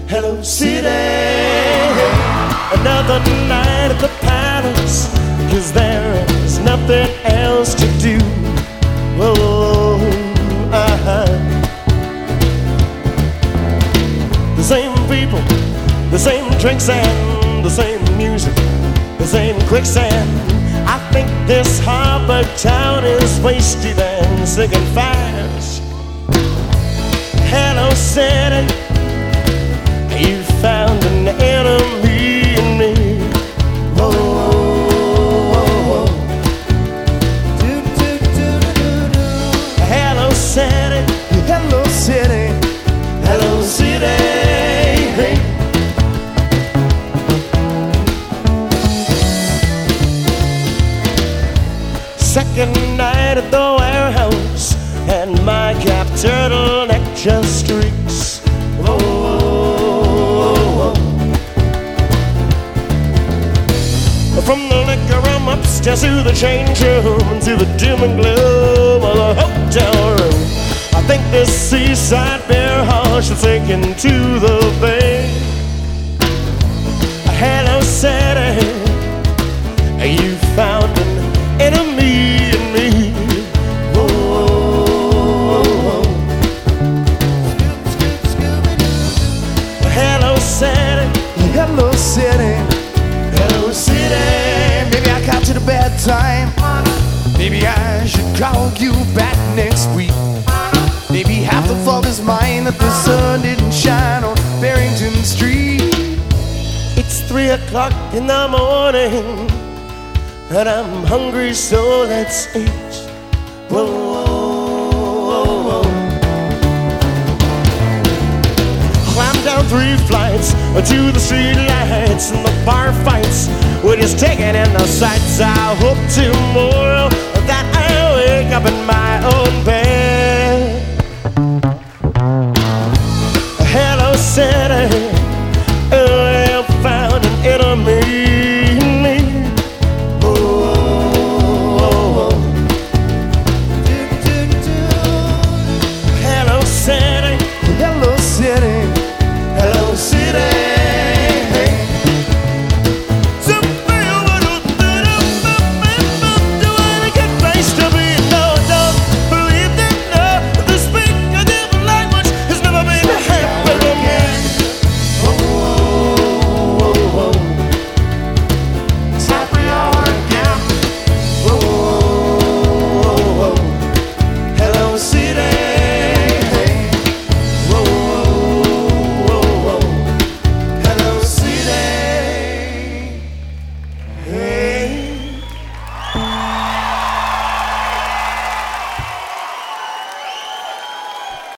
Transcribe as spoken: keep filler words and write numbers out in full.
Hello, city. Another night at the palace, 'cause there is nothing else to do. Whoa, uh-huh. The same people, the same drinks and the same music, the same quicksand. I think this harbor town is wasted and sinking fast. Hello, city. You found an enemy in me. Whoa, whoa, whoa. Do, do, do, do, do. Hello, city. Hello, city. Hello, city. Second night at the warehouse, and my cap turtleneck just streaks. Whoa, whoa, whoa. From the liquor room upstairs to the change room, and to the doom and gloom of the hotel room. I think this seaside beer hall should sink into the bay. Hello, city. You found an enemy in me. Whoa, whoa, whoa. Hello, city. Hello, city. Hello, city. Maybe I caught you at a bad time. Maybe I should call you back next week. Maybe half the fault is mine that the sun didn't shine on Barrington Street. It's three o'clock in the morning, and I'm hungry, so let's eat. Whoa, whoa, whoa. Climb down three flights to the street lights, and the bar fights we're just taking in the sights. I hope tomorrow that I wake up in my own bed. Hello, city.